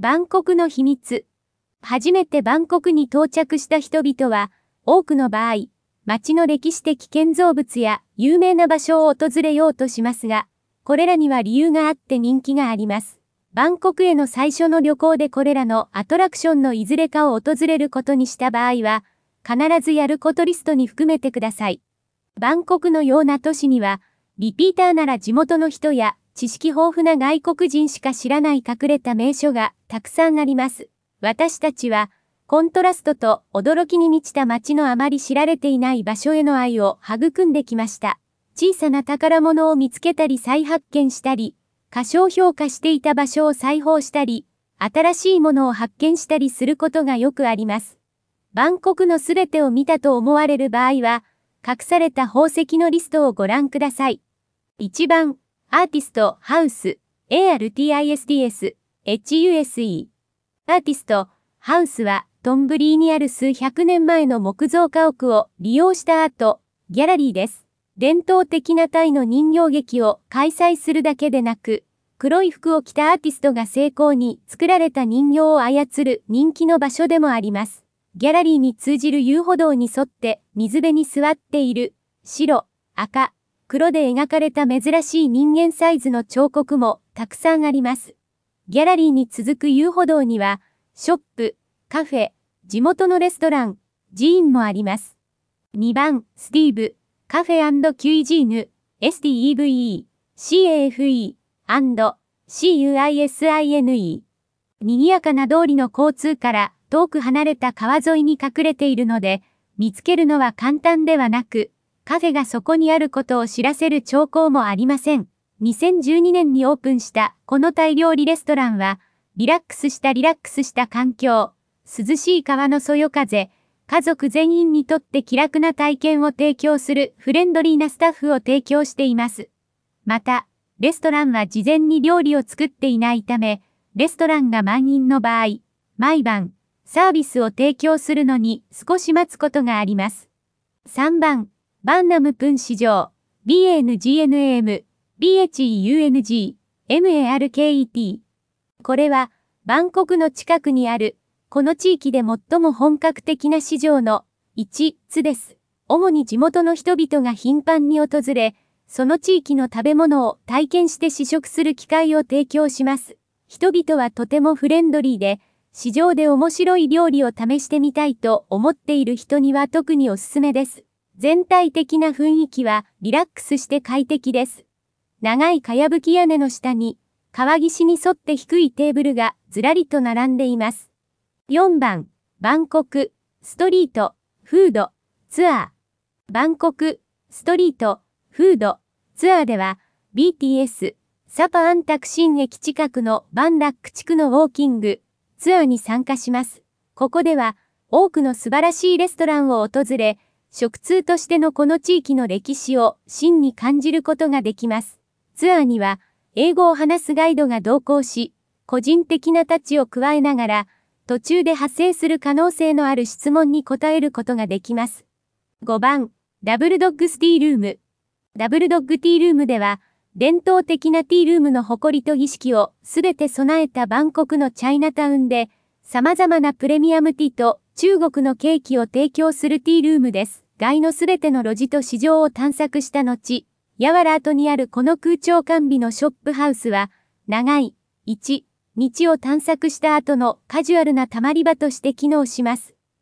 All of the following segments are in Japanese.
バンコクの秘密。初めてバンコクに到着した人々は、多くの場合、街の歴史的建造物や有名な場所を訪れようとしますが、これらには理由があって人気があります。バンコクへの最初の旅行でこれらのアトラクションのいずれかを訪れることにした場合は、必ずやることリストに含めてください。バンコクのような都市には、リピーターなら地元の人や知識豊富な外国人しか知らない隠れた名所がたくさんあります。私たちは、コントラストと驚きに満ちた街のあまり知られていない場所への愛を育んできました。小さな宝物を見つけたり再発見したり、過小評価していた場所を再訪したり、新しいものを発見したりすることがよくあります。バンコクのすべてを見たと思われる場合は、隠された宝石のリストをご覧ください。1番、アーティスト、ハウス、ARTISTS、HUSE。アーティスト、ハウスは、トンブリーにある数百年前の木造家屋を利用したアート、ギャラリーです。伝統的なタイの人形劇を開催するだけでなく、黒い服を着たアーティストが精巧に作られた人形を操る人気の場所でもあります。ギャラリーに通じる遊歩道に沿って水辺に座っている白、赤、黒で描かれた珍しい人間サイズの彫刻もたくさんあります。ギャラリーに続く遊歩道にはショップ、カフェ、地元のレストラン、寺院もあります。2番、スティーブ、カフェ&キュイジーヌ、STEVE、CAFE、CUISINE。賑やかな通りの交通から遠く離れた川沿いに隠れているので、見つけるのは簡単ではなく、カフェがそこにあることを知らせる兆候もありません。2012年にオープンしたこのタイ料理レストランは、リラックスした環境、涼しい川のそよ風、家族全員にとって気楽な体験を提供するフレンドリーなスタッフを提供しています。また、レストランは事前に料理を作っていないため、レストランが満員の場合、毎晩、サービスを提供するのに少し待つことがあります。3番、バンナムプン市場、BANGNAM、BHEUNG、MARKET。これは、バンコクの近くにある、この地域で最も本格的な市場の一つです。主に地元の人々が頻繁に訪れ、その地域の食べ物を体験して試食する機会を提供します。人々はとてもフレンドリーで、市場で面白い料理を試してみたいと思っている人には特におすすめです。全体的な雰囲気はリラックスして快適です。長いかやぶき屋根の下に、川岸に沿って低いテーブルがずらりと並んでいます。4番、バンコク、ストリート、フード、ツアー。バンコク、ストリート、フード、ツアーでは、BTS、サパアンタクシン駅近くのバンラック地区のウォーキング、ツアーに参加します。ここでは、多くの素晴らしいレストランを訪れ、食通としてのこの地域の歴史を真に感じることができます。ツアーには、英語を話すガイドが同行し、個人的なタッチを加えながら、途中で発生する可能性のある質問に答えることができます。5番、ダブルドッグスティールーム。ダブルドッグティールームでは、伝統的なティールームの誇りと儀式をすべて備えたバンコクのチャイナタウンで、様々なプレミアムティーと中国のケーキを提供するティールームです。街のすべての路地と市場を探索した後、ヤワラートにあるこの空調完備のショップハウスは、長い、1、道を探索した後のカジュアルな溜まり場として機能します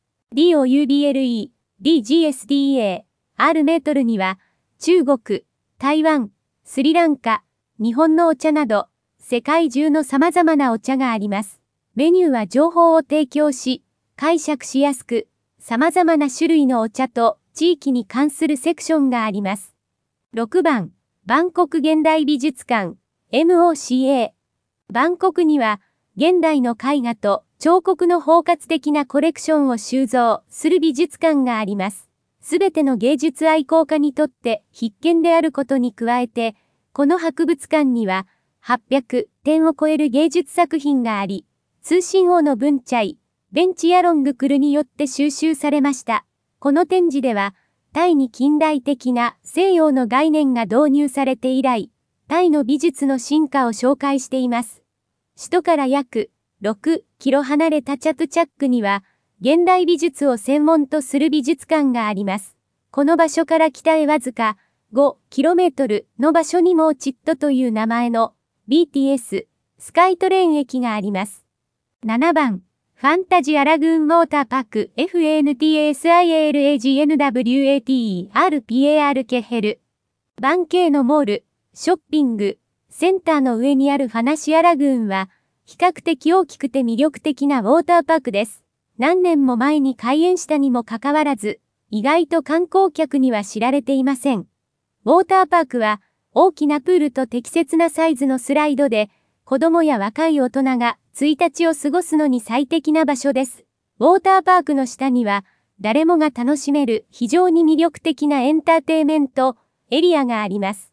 。DOUBLE、DGSDA、R メートルには、中国、台湾、スリランカ、日本のお茶など、世界中の様々なお茶があります。メニューは情報を提供し、解釈しやすく、様々な種類のお茶と地域に関するセクションがあります。6番、バンコク現代美術館、MOCA。バンコクには、現代の絵画と彫刻の包括的なコレクションを収蔵する美術館があります。すべての芸術愛好家にとって必見であることに加えて、この博物館には800点を超える芸術作品があり、通信王のブンチャイ、ベンチヤロングクルによって収集されました。この展示では、タイに近代的な西洋の概念が導入されて以来、タイの美術の進化を紹介しています。首都から約 6キロ離れたチャプチャックには、現代美術を専門とする美術館があります。この場所から北へわずか5キロメートルの場所にモーチットという名前の BTS スカイトレーン駅があります。7番、ファンタジアラグーンウォーターパーク FNTSILAGNWATERPAR ケヘル。版系のモール、ショッピング、センターの上にあるファナシアラグーンは、比較的大きくて魅力的なウォーターパークです。何年も前に開園したにもかかわらず、意外と観光客には知られていません。ウォーターパークは、大きなプールと適切なサイズのスライドで、子供や若い大人が1日を過ごすのに最適な場所です。ウォーターパークの下には、誰もが楽しめる非常に魅力的なエンターテイメントエリアがあります。